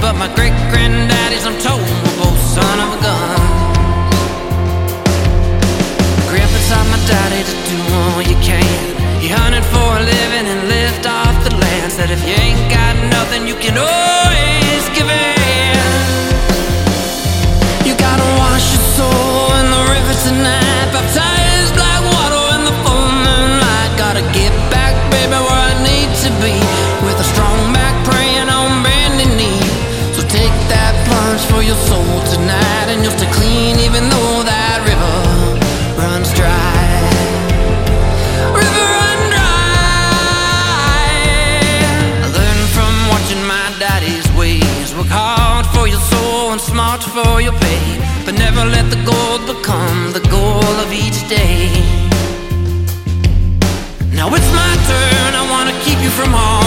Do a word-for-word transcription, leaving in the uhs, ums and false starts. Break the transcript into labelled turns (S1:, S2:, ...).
S1: but my great-granddaddies, I'm told, were both son of a gun. Grew up inside my daddy to do all you can. He hunted for a living and lived off the land. Said if you ain't got nothing, you can always give in. You gotta wash your soul in the river tonight, baptize black water in the full moonlight. Gotta get back, baby, where I need to be, with a strong back praying on bending knee. So take that plunge for your soul tonight, and you'll stay clean even though that river runs dry. River run dry. I learned from watching my daddy's ways. Work hard for your soul and smart for your pay, but never let the gold become the goal of each day. Now it's my turn, I wanna keep you from harm.